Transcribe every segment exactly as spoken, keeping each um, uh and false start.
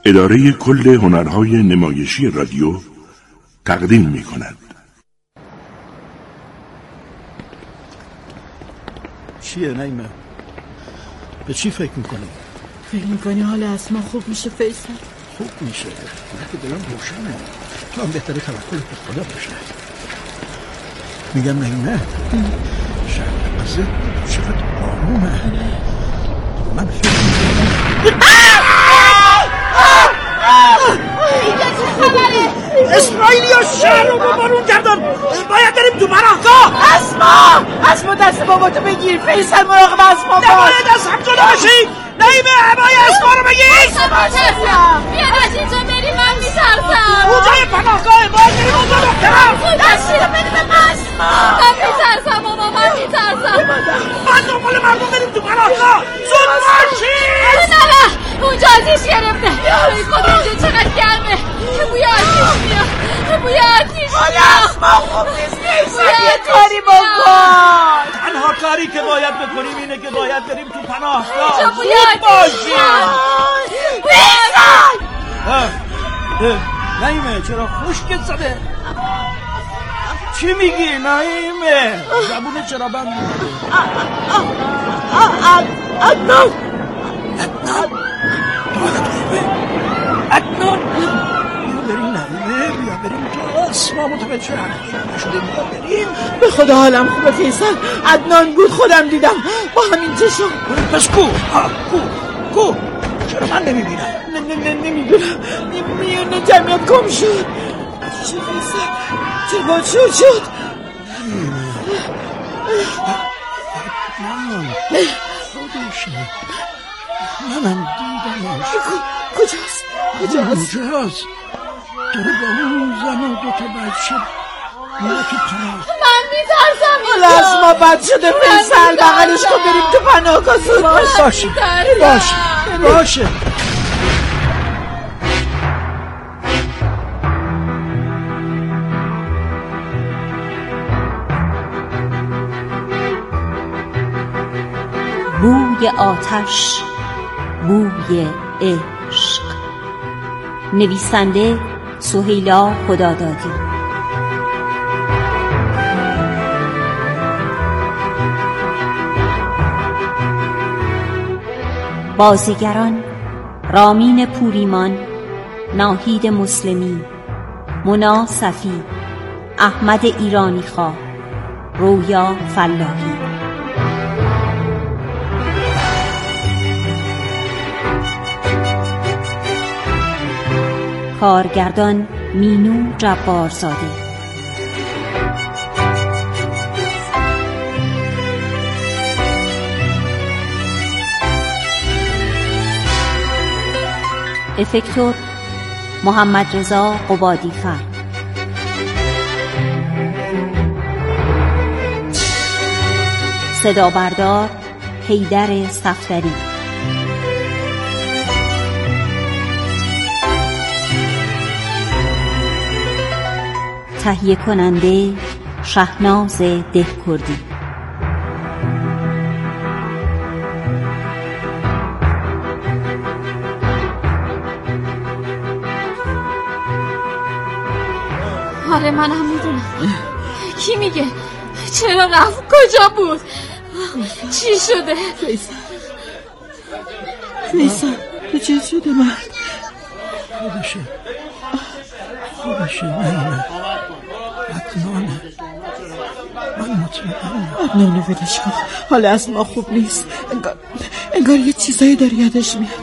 اداره کل هنرهای نمایشی رادیو تقدیم می کند. چیه نعیمه؟ به چی فکر میکنی؟ فکر میکنی حال اسما خوب میشه فیصل؟ خوب میشه که دلم روشنه. تو هم بهتره توکل به خدا باشه. میگم نعیمه شرط قضیه چقدر آرومه. من فکر میکنم اسماعیلیا شهر رو بارون کردن. باید بریم تو پناهگاه. اسما اسما دست باباتو بگیر. فیصل مراقب اسما باش. نباید از هم جدا بشید. نعیمه عبای اسما رو بگیر. بیا از اینجا بریم. من میترسم. اونجای پناهگاه باید بریم اونجا دخترم. دستی رو بده به اسما. من میترسم ماما. من میترسم. من دنبال مردم بریم تو پناهگاه. زود باشید. نه نه اونجا آتیش گرفته. ای خدا اونجا چقدر گرمه. بوی آتیش میاد. بوی آتیش میاد. اسما خوب نیست. یه کاری بکن. تنها کاری که باید بکنیم اینه که باید بریم تو پناهگاه. اینجا بوی آتیش میاد. فیصل نعیمه چرا خشکت زده؟ چی میگی نعیمه؟ زبونه چرا بند میکنی؟ عدنان عدنان حالت خوبه؟ عدنان بیا بریم نعیمه. بیا بریم تو اسما متوجه حرفی نشده. بیا بریم. به خدا حالم خوبه فیصل. عدنان بود خودم دیدم با همین چشم. پس کو کو کو چرا من نمیبینم؟ نه نه نه نمیدونم. میونه جمعیت گم شد. چه فیصل چه با شد شد؟ عدنان خودشه. منم دیدمش. کجاست؟ کجاست؟ کجاست؟ داره با اون زن و دوتا بچه میره تو پناه. من میترسم. حالا اسما بد شده فیصل. بغلش کن بریم تو پناهگاه. زود باش. باشه باشه باشه. بوی آتش، بوی عشق. نویسنده سهیلا خدادادی. بازیگران: رامین پوریمان، ناهید مسلمی، مونا صفی، احمد ایرانیخواه، رویا فلاحی. کارگردان مینو جبارزاده. افکتور محمد رضا قبادیفر. صدا بردار حیدر صفدری. تهیه کننده شهناز دهکردی. آره منم میدونم. کی میگه؟ چرا رفت؟ کجا بود؟ چی شده؟ فیصل فیصل تو چه شده مرد؟ خودشه خودشه نعیمه. عدنانه. من مطمئنم. عدنانو ولش کن. حالا اسما خوب نیست. انگار انگار یه چیزایی داری یادش میاد.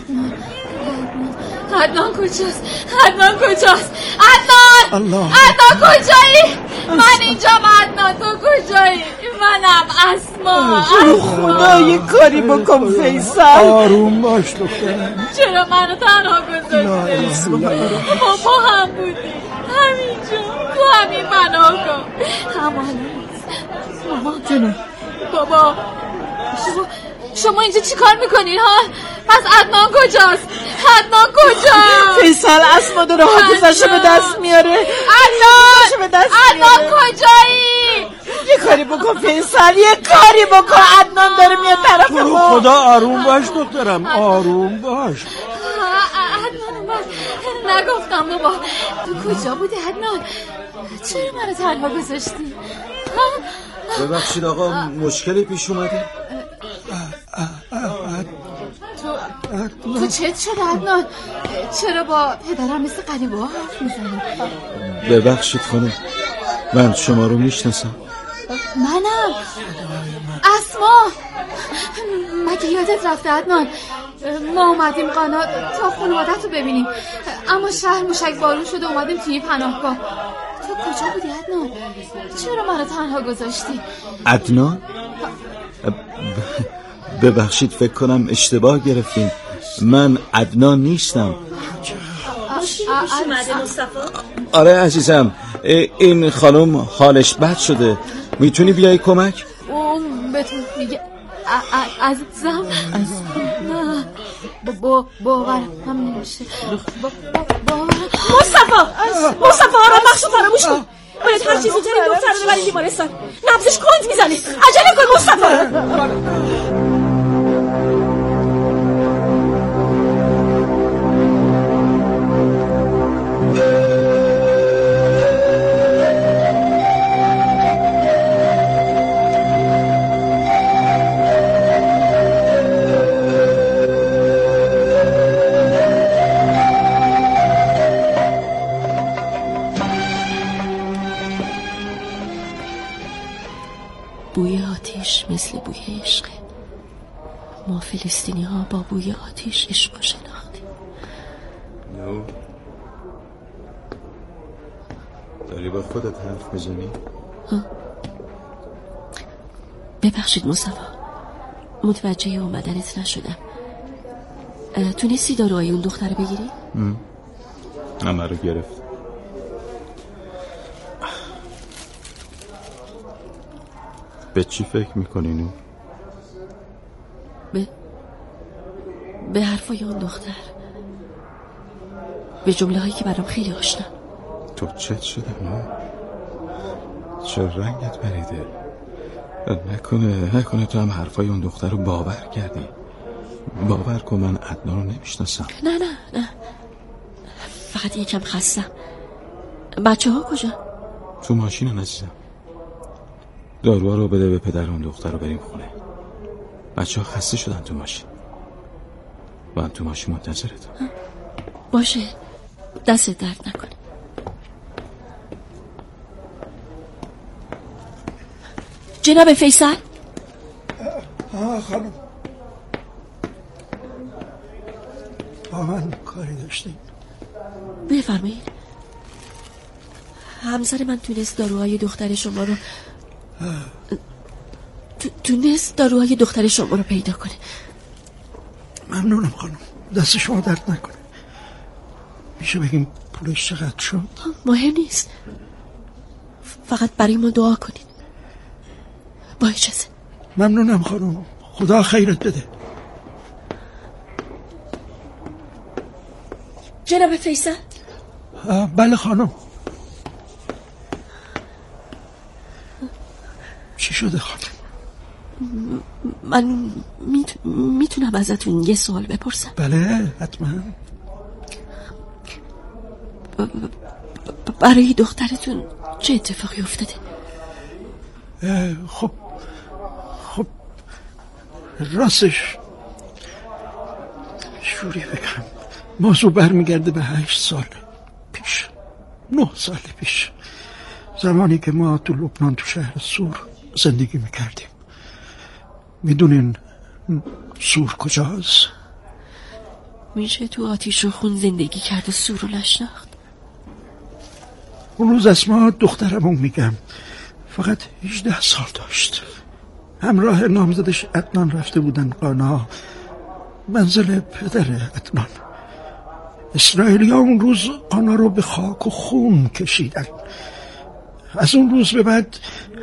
عدنان کجاست؟ عدنان کجاست؟ عدنان! الله عدنان کجایی؟ من اینجام. عدنان تو کجایی؟ منم اسما. خدا یه کاری بکن فیصل. آروم باش دخترم. چرا منو تنها گذاشتی؟ ما با هم بودیم همینجا تو همین پناهگاه. همانه ماما جنو بابا شما شما اینجا چی کار میکنین ها؟ پس عدنان کجاست؟ عدنان کجاست؟ فیصل اسما داره حافظشو به دست میاره. عدنان عدنان کجایی؟ یه کاری بکن فیصل. یه کاری بکن. عدنان داره میاد طرف تو ما. خدا آروم باش دخترم. آروم باش. عدنان اومد. نگفتم بابا. تو کجا بودی عدنان؟ چرا منو تنها گذاشتی؟ ببخشید آقا، مشکلی پیش اومده؟ تو تو چت شد عدنان؟ چرا با پدرم مثل قریبه ها حرف میزنی؟ ببخشید خانم، من شما رو میشناسم. منم اسما. مگه یادت رفته عدنان؟ ما اومدیم قنات تا خانوادت رو ببینیم، اما شهر موشک بارون شده اومدیم توی پناهگاه. تو کجا بودی عدنان؟ چرا منو تنها گذاشتی؟ عدنان؟ ببخشید فکر کنم اشتباه گرفتیم. من عدنان نیستم. مشکلی پیش اومده مصطفی؟ آره عزیزم، این خانم حالش بد شده، میتونی بیای کمک؟ اون به تو میگه عزیزم. نه با باورم هم نمیشه. باورم مصطفی مصطفی آرام بخش فراموش کن. باید هر چیز زودتر این دختر رو ببری بیمارستان. نبضش کند میزنه. عجله کن مصطفی. بوی آتیش مثل بوی عشقه. ما فلسطینی ها با بوی آتیش عشق شناختیم. نو داری با خودت حرف میزنی؟ ببخشید مصطفی، متوجه اومدنت نشدم. تونستی داروهای اون دختر رو بگیری؟ همه رو گرفت. به چی فکر میکنی نو؟ به به حرفای اون دختر، به جمله هایی که برام خیلی آشنا. تو چت شده نو؟ چه رنگت بریده؟ نکنه نکنه تو هم حرفای اون دختر رو باور کردی؟ باور کن من عدنان رو نمیشناسم. نه نه نه، فقط یکم خستم. بچه ها کجا؟ تو ماشین عزیزم. داروها رو بده به پدر اون دختر رو بریم خونه. بچه ها خسته شدن تو ماشین. من تو ماشین منتظرتم. باشه، دست درد نکنه. جناب فیصل. آه خانم، با من کاری داشتیم؟ بفرمایید. همسر من تونست داروهای دختر شما رو تونست داروهای دختر شما رو پیدا کنه. ممنونم خانم، دست شما درد نکنه. میشه بگیم پولش چقدر شد؟ مهم نیست، فقط برای ما دعا کنید. با اجازه. ممنونم خانم، خدا خیرت بده. جناب فیصل. بله خانم. چی شده خانم؟ من میت... میتونم ازتون یه سوال بپرسم؟ بله حتما. ب... ب... برای دخترتون چه اتفاقی افتاده؟ خب خب راستش شوری بگم موضوع برمیگرده به هشت سال پیش، نه سال پیش، زمانی که ما تو لبنان تو شهر سور زندگی میکردیم. میدونین سور کجاست؟ میشه تو آتیش و خون زندگی کرد و سور رو نشناخت؟ اون روز اسما دخترمون میگم فقط هجده سال داشت. همراه نامزدش عدنان رفته بودن قانا، منزل پدر عدنان. اسرائیلی ها اون روز قانا رو به خاک و خون کشیدن. از اون روز به بعد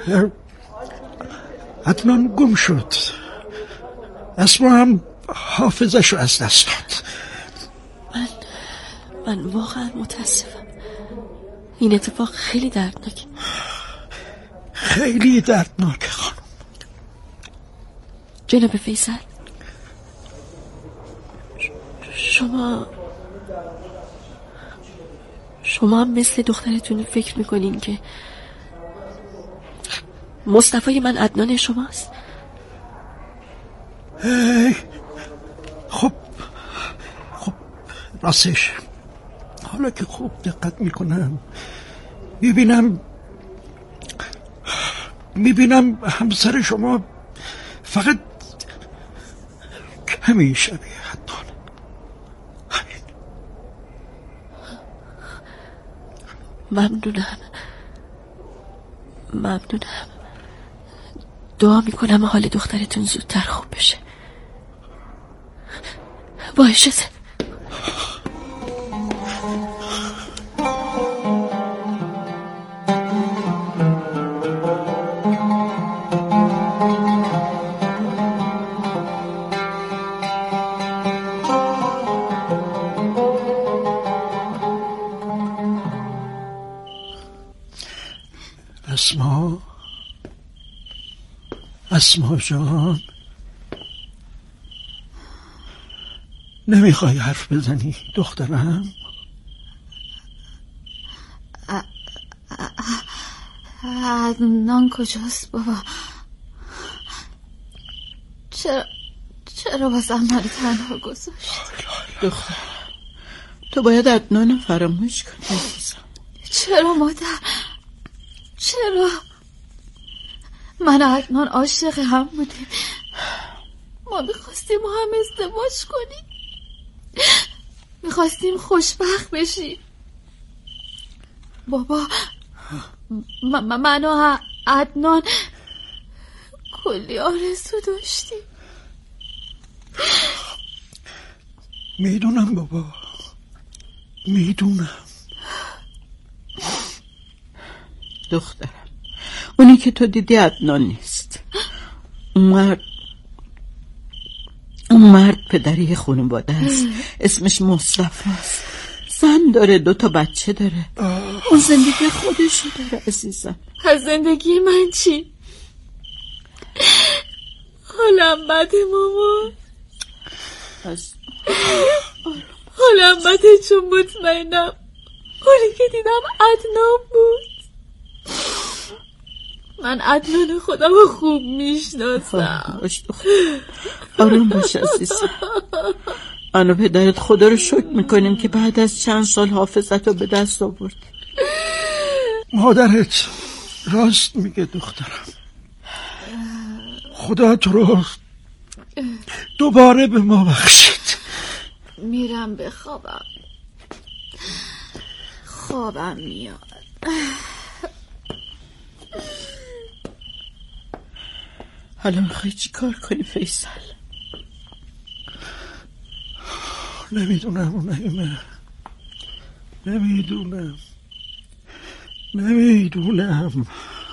عدنان گم شد. اسما هم حافظش رو از دست داد. من من واقعا متاسفم. این اتفاق خیلی دردناکه. خیلی دردناکه خانم. جناب فیصل، شما شما هم مثل دخترتون فکر میکنین که مصطفی من عدنان شماست؟ ای خب خب راستش حالا که خوب دقت میکنم میبینم میبینم همسر شما فقط کمی شبیه عدنان. همین. ممنونم ممنونم دعا میکنم حال دخترتون زودتر خوب بشه. با اجازه. اسما اسما جان نمیخوای حرف بزنی دخترم؟ عدنان کجاست بابا؟ چرا چرا واسه من تنها گذاشت؟ دختر تو باید عدنان فراموش کنی. چرا مادر؟ چرا؟ من و عدنان عاشق هم بودیم، ما میخواستیم هم ازدواج کنیم، میخواستیم خوشبخت بشیم. بابا م- من و عدنان کلی آرزو داشتیم. میدونم بابا میدونم. دخترم اونی که تو دیدی عدنان نیست. اون مرد اون مرد پدری خانواده است، اسمش مصطفی است، زن داره، دو تا بچه داره. اون زندگی خودشو داره عزیزم. از زندگی من چی؟ حالم بده مامان، از حالم بده چون مطمئنم اونی که دیدم عدنان بود. من عدنان خودم خوب میشناسم. باش دختر آروم باش عزیزم. من و پدرت خدا رو شکر میکنیم که بعد از چند سال حافظت رو به دست آورد. مادرت راست میگه دخترم. خدا تو رو دوباره به ما بخشید. میرم بخوابم، خوابم میاد. حالا میخوای چی کار کنی فیصل؟ نمیدونم نمیدونم نمیدونم نمیدونم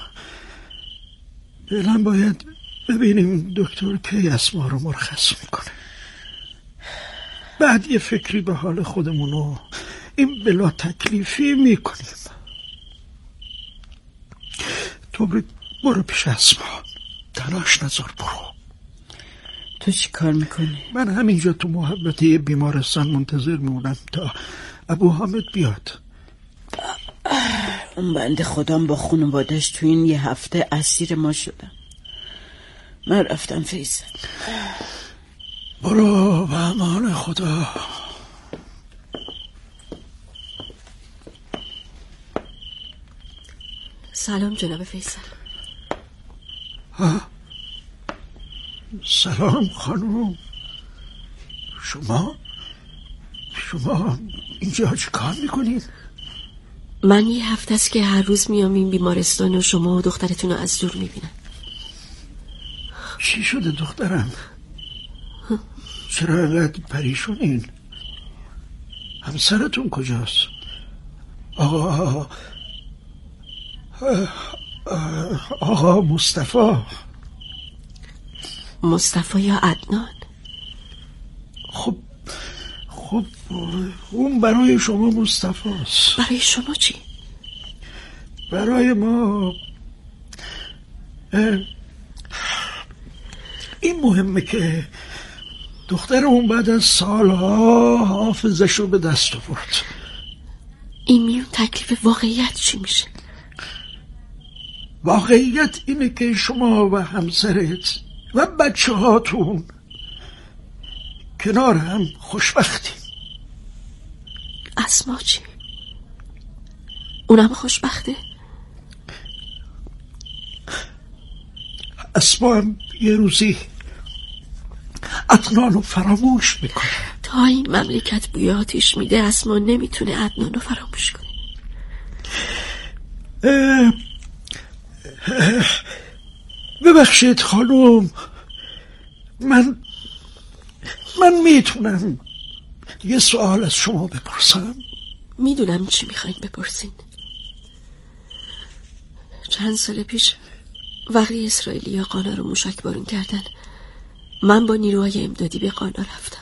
فعلا باید ببینیم دکتر کی اسما رو مرخص میکنه، بعد یه فکری به حال خودمون و این بلا تکلیفی میکنیم. تو برو پیش اسما، تلاش نذار، برو. تو چی کار میکنی؟ من همینجا تو محوطه بیمارستان منتظر میمونم تا ابو حامد بیاد. اون بنده خودم با خانوادش تو این یه هفته اسیر ما شدم. من رفتم فیصل. برو به امان خدا. سلام جناب فیصل. ها؟ سلام خانوم. شما شما اینجا چی کار میکنید؟ من یه هفته است که هر روز میام این بیمارستان و شما و دخترتون رو از دور میبینم. چی شده دخترم؟ چرا اینقدر پریشونین؟ همسرتون کجاست؟ آقا آقا مصطفی. مصطفی یا عدنان؟ خب خب اون برای شما مصطفی است. برای شما چی؟ برای ما این مهمه که دختر اون بعد از سالها حافظش رو به دست آورد. این میون تکلیف واقعیت چی میشه؟ واقعیت اینه که شما و همسرت و بچه هاتون کنار هم خوشبختیم. اسما چی؟ اونم خوشبخته؟ اسما هم یه روزی عدنان رو فراموش میکنه. تا این مملکت بوی آتیش میده اسما نمیتونه عدنان رو فراموش کنه. اه اه ببخشید خانم، من من میتونم یه سوال از شما بپرسم؟ میدونم چی میخواین بپرسین. چند سال پیش وقتی اسرائیلی ها قانا رو موشک بارون کردن، من با نیروهای امدادی به قانا رفتم.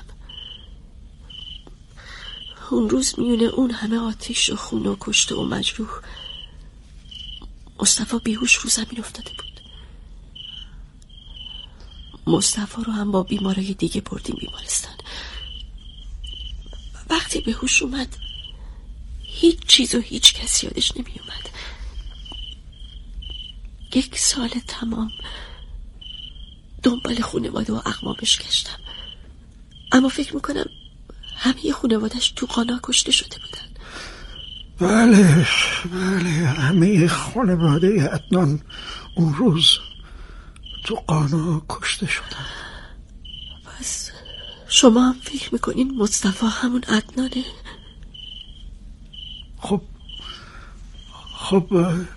اون روز میونه اون همه آتیش و خون و کشته و مجروح، مصطفی بیهوش رو زمین افتاده بود. مصطفی رو هم با بیمارای دیگه بردیم بیمارستان. وقتی به هوش اومد هیچ چیز و هیچ کس یادش نمی اومد. یک سال تمام دنبال خانواده و اقوامش گشتم، اما فکر میکنم همه خانوادهش تو قانا کشته شده بودن. بله بله همه خانواده عدنان اون روز تو قانا کشته شدن. پس شما هم فکر میکنین مصطفی همون عدنانه؟ خب خب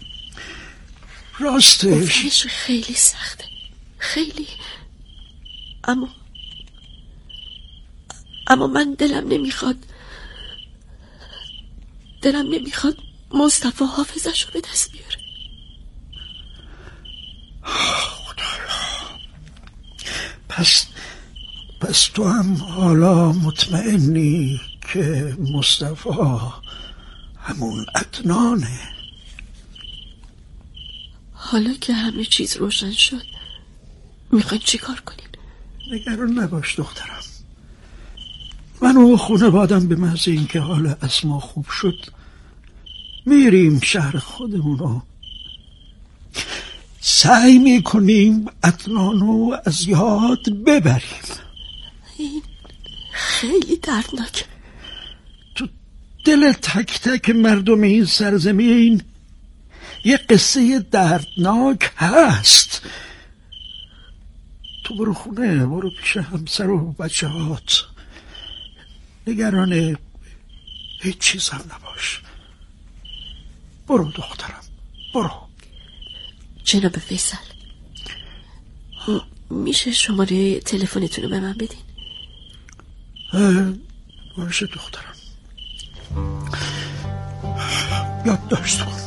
راستش گفتنش خیلی سخته، خیلی، اما اما من دلم نمیخواد دلم نمیخواد مصطفی حافظش رو به دست بیاره. پس پس تو هم حالا مطمئنی که مصطفی همون عدنانه؟ حالا که همه چیز روشن شد میخواین چی کار کنین؟ نگران نباش دخترم، من و خانوادم به محض اینکه حال اسما خوب شد میریم شهر خودمونو، سعی میکنیم عدنانو از یاد ببریم. این خیلی دردناک. تو دل تک تک مردم این سرزمین یه قصه دردناک هست. تو برو خونه، برو پیش همسر و بچه هات، نگران هیچ چیز هم نباش. برو دخترم برو. جناب فیصل، میشه شماره تلفنتون رو به من بدین؟ باشه دخترم، یادداشت کن.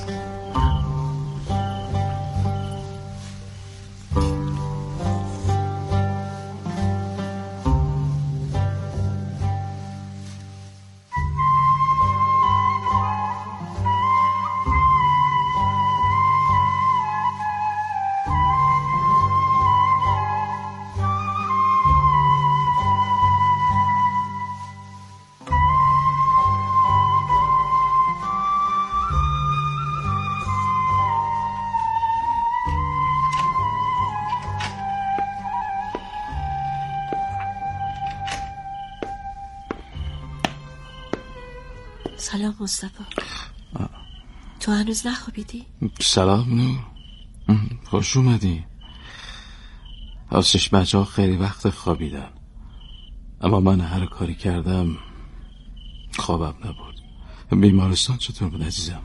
سلام مصطفی. تو هنوز نخوابیدی؟ سلام نور، خوش اومدی. راستش بچه ها خیلی وقت خوابیدن، اما من هر کاری کردم خوابم نبود. بیمارستان چطور بود عزیزم؟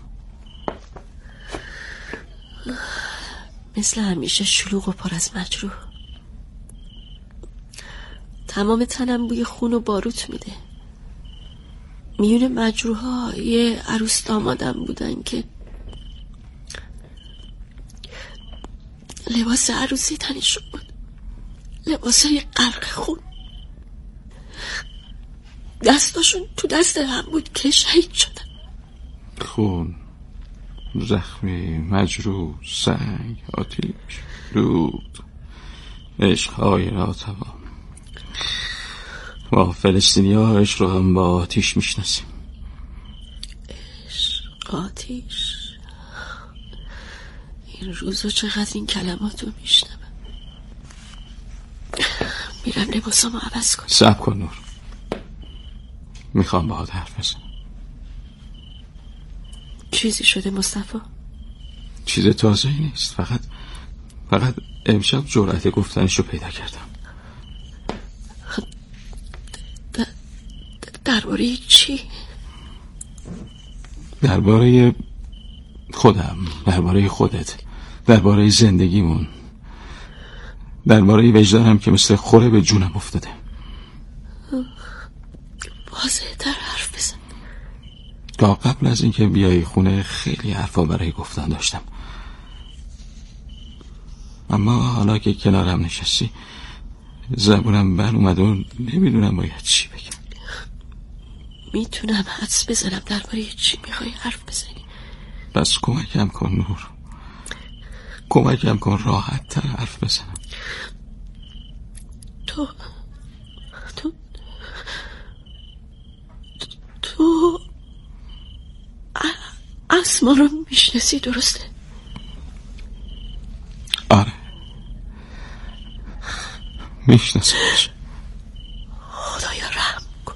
مثل همیشه شلوغ و پر از مجروح. تمام تنم بوی خون و باروت میده. میون مجروح ها یه عروس دامادم بودن که لباس عروسی تنشون بود، لباسای غرق خون، دستاشون تو دست هم بود که شهید شدن. خون، زخمی، مجروح، سنگ، آتیش، دود، عشقهای ناتمام. با فلسطینی ها عشق رو هم با آتیش میشناسیم. عشق، آتیش، این روزا چقدر این کلمات رو میشنم. میرم لباسامو عوض کنم. صبر کن نور، میخوام باهات حرف بزنم. چیزی شده مصطفی؟ چیز تازه‌ای نیست، فقط فقط امشب جرأت گفتنشو پیدا کردم. درباره چی؟ درباره خودم، درباره خودت، درباره زندگیمون، درباره وجدانم که مثل خوره به جونم افتاده. واضح تر حرف بزن. تا قبل از اینکه بیای خونه خیلی حرفا برای گفتن داشتم، اما حالا که کنارم نشستی زبونم بر اومد و نمیدونم باید چی بگم. میتونم حدس بزنم درباره چی میخوای حرف بزنی. بس کمکم کن نور، کمکم کن راحت تر حرف بزنم. تو تو تو اسما رو میشناسی درسته؟ آره میشناسمش. خدایا رحم کن.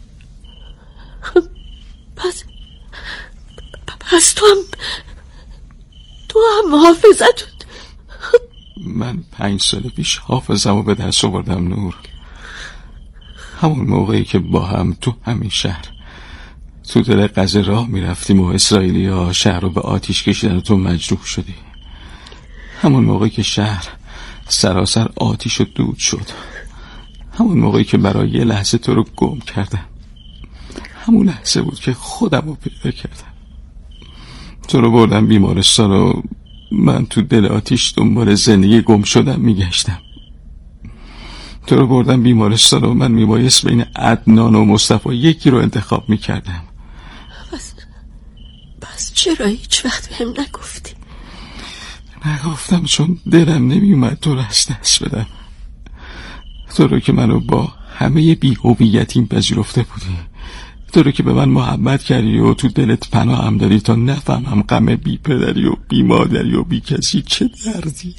پس پس تو هم تو هم حافظت. من پنج سال پیش حافظمو به دست آوردم نور. همون موقعی که با هم تو همین شهر تو دل قزه راه میرفتیم و اسرائیلی ها شهر رو به آتیش کشیدن و تو مجروح شدی. همون موقعی که شهر سراسر آتیش و دود شد. همون موقعی که برای یه لحظه تو رو گم کردم. همون لحظه بود که خودم رو پیدا کردم. تو رو بردم بیمارستان و من تو دل آتیش دنبال زندگی گم شدم میگشتم. تو رو بردم بیمارستان و من میبایست بین عدنان و مصطفی یکی رو انتخاب میکردم. پس پس چرا هیچ وقت بهم نگفتی؟ نگفتم چون دلم نمیومد تو رو از دست بدم. تو رو که منو با همه بی‌هویتیم پذیرفته بودی. تو رو که به من محبت کردی و تو دلت پناه هم دادی تا نفهمم غم بی پدری و بی مادری و بی کسی چه دردی.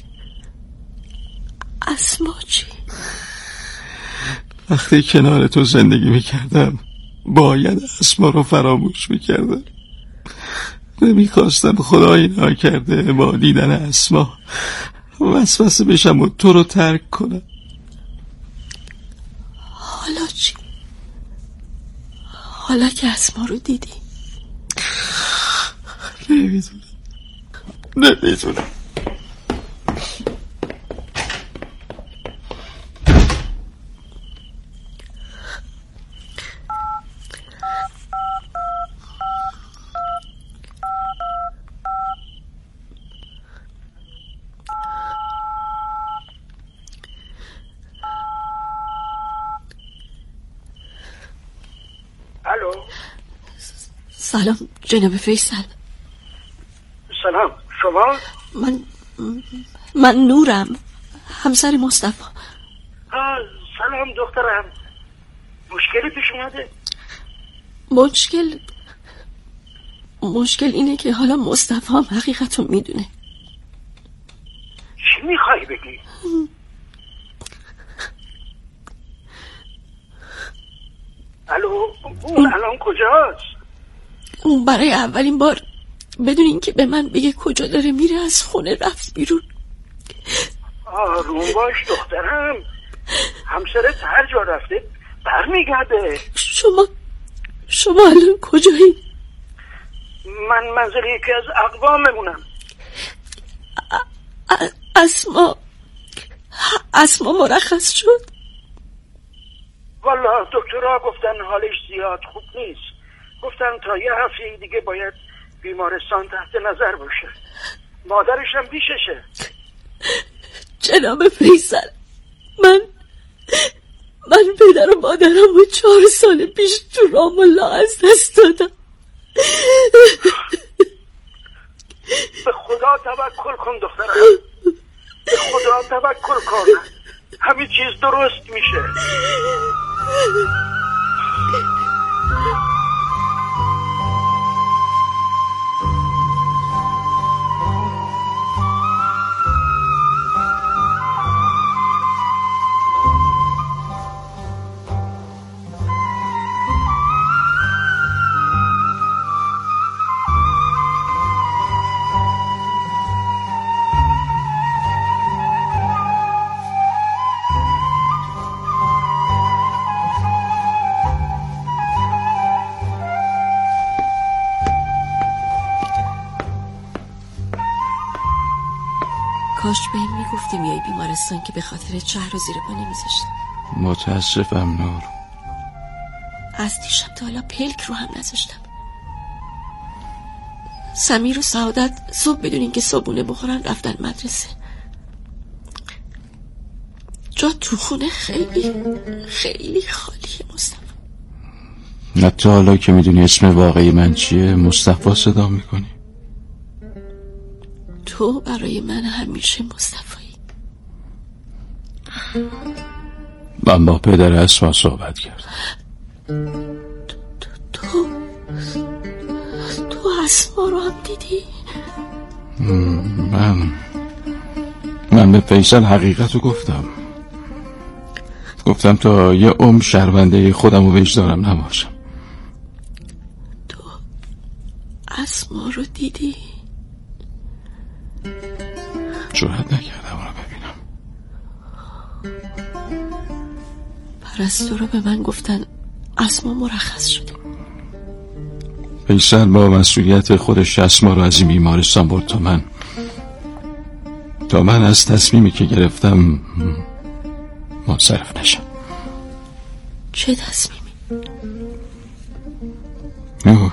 اسما چی؟ وقتی کنار تو زندگی میکردم باید اسما رو فراموش میکردم. نمیخواستم خدایی ناکرده با دیدن اسما وسوسه بشم و تو رو ترک کنم. حالا چی؟ حالا که اسما رو دیدی؟ نمیدونم نمیدونم سلام جناب فیصل. سلام، شما؟ من من نورم، همسر مصطفی. سلام دخترم، مشکلی پیش اومده؟ مشکل مشکل اینه که حالا مصطفی هم حقیقتو میدونه. چی میخوای بگی؟ الو، اون الان کجاست؟ اون برای اولین بار بدون اینکه به من بگه کجا داره میره از خونه رفت بیرون. آروم باش دخترم، همسرت هر جا رفته برمیگرده. شما شما الان کجایی؟ من منزل یکی از اقواممونم. اسما اسما مرخص شد؟ والا دکترها گفتن حالش زیاد خوب نیست. گفتن تا یه هفته دیگه باید بیمارستان تحت نظر باشه. مادرش هم پیششه. جناب فیصل، من من پدر و مادرم رو چهار سال پیش تو رام الله از دست دادم. به خدا توکل کن دخترم، به خدا توکل کن، همه چیز درست میشه. کاش بهم میگفتی میای بیمارستان که به خاطر شهر رو زیر پا نمیذاشتم. متاسفم نور. از دیشب تا حالا پلک رو هم نذاشتم. سمیر و سعادت صبح بدون اینکه صبحونه بخورن رفتن مدرسه. جا تو خونه خیلی خیلی خالیه مصطفی. حتی حالا که میدونی اسم واقعی من چیه مصطفی صدا میکنی؟ تو برای من همیشه مصطفی. من با پدر اسما صحبت کردم. تو تو تو اسما رو هم دیدی؟ من من به فیصل حقیقت رو گفتم. گفتم تا یه عمر شرمنده خودم و وجدانم نباشم. تو اسما رو دیدی؟ جرأت نکردم اون رو ببینم. پرستو رو به من گفتن اسما مرخص شده. فیصل با مسئولیت خودش اسما رو از این بیمارستان برد تا من تا من از تصمیمی که گرفتم منصرف نشم. چه تصمیمی؟ نور،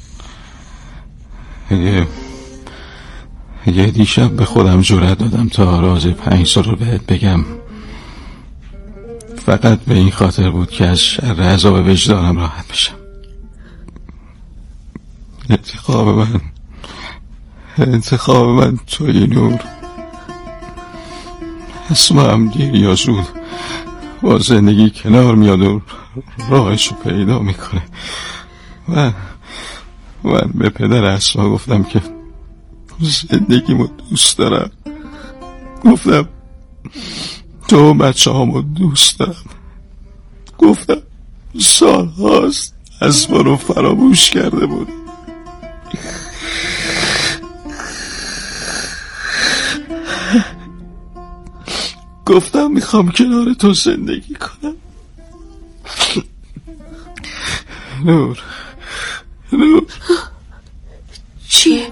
یه یه دیشب به خودم جرأت دادم تا راز پنج سال رو بهت بگم. فقط به این خاطر بود که از شر عذاب وجدانم راحت بشم. انتخاب من انتخاب من توی نور. اسما هم دیر یا زود با زندگی کنار میاد و راهشو پیدا میکنه. من من به پدر اسما گفتم که زندگیمو دوست دارم. گفتم تو بچه هامو دوست دارم. گفتم سال هاست اسما رو فراموش کرده بود. گفتم میخوام کنار تو زندگی کنم. نور نور چیه؟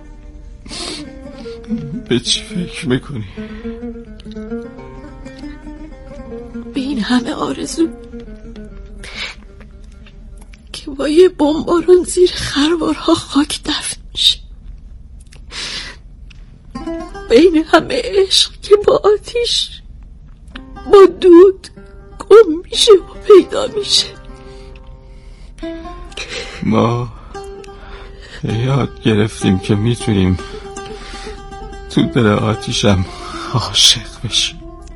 به چی فکر میکنی؟ به این همه آرزو که با یه بمبارون زیر خروارها خاک دفن میشه. به این همه عشق که با آتیش با دود گم میشه و پیدا میشه. ما یاد گرفتیم که میتونیم تو دل آتیشم عاشق بشیم.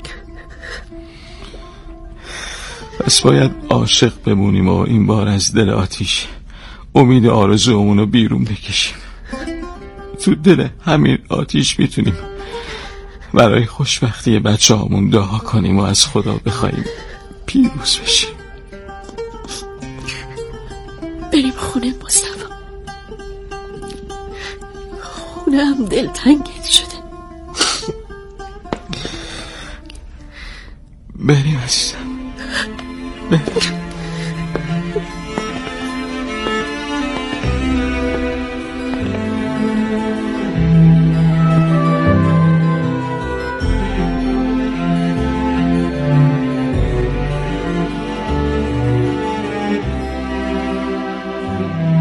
پس باید عاشق بمونیم و این بار از دل آتیش امید آرزومون رو بیرون بکشیم. تو دل همین آتیش میتونیم برای خوشبختی بچه هامون دعا کنیم و از خدا بخوایم پیروز بشیم. بریم خونه مصطفی. خونه هم دلتنگت شده. بریم عزیزم بریم.